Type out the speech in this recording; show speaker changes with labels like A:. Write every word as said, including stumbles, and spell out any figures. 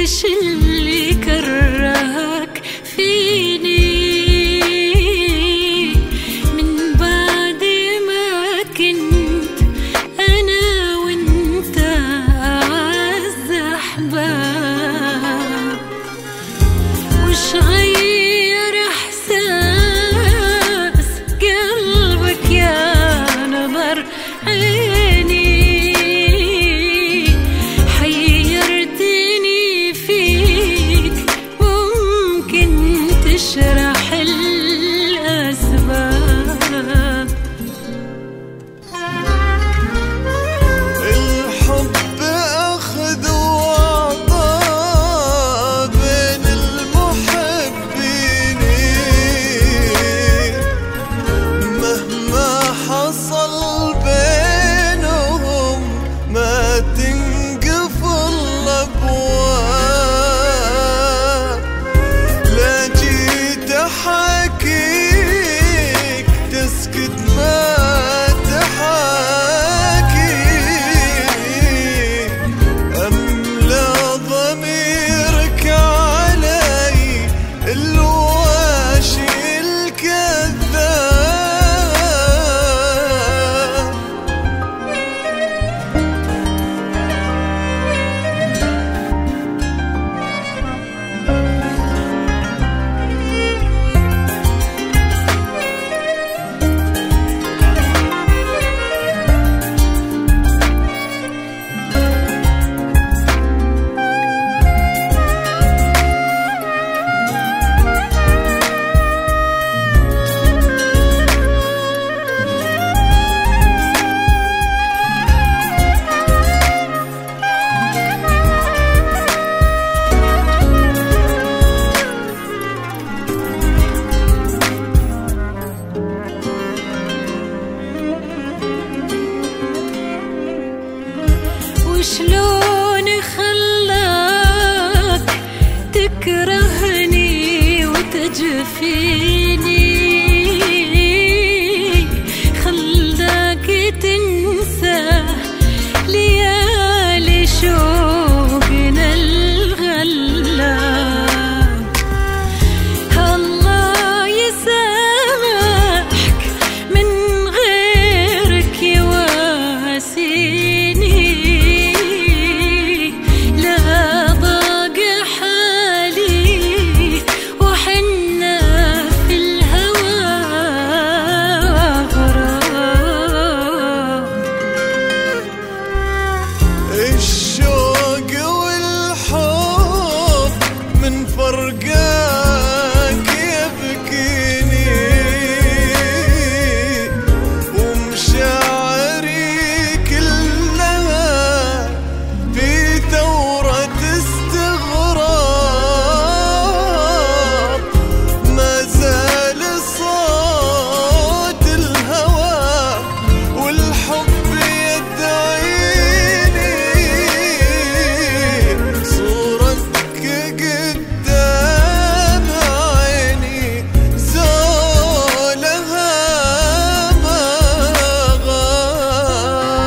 A: وش اللي كرهك فيني من بعد ما كنت أنا وانت أعز أحباب؟ وش غير إحساس قلبك يا نظر عيني؟ اشرح الأسباب.
B: الحب أخذ وعطاء بين المحبين، مهما حصل بينهم ما تنقفل الأبواب. لا حكيك تسكت ما تحاكي، أملا ضميرك علي الواشي الكذاب.
A: وشلون خلاك تكرهني وتجفيني؟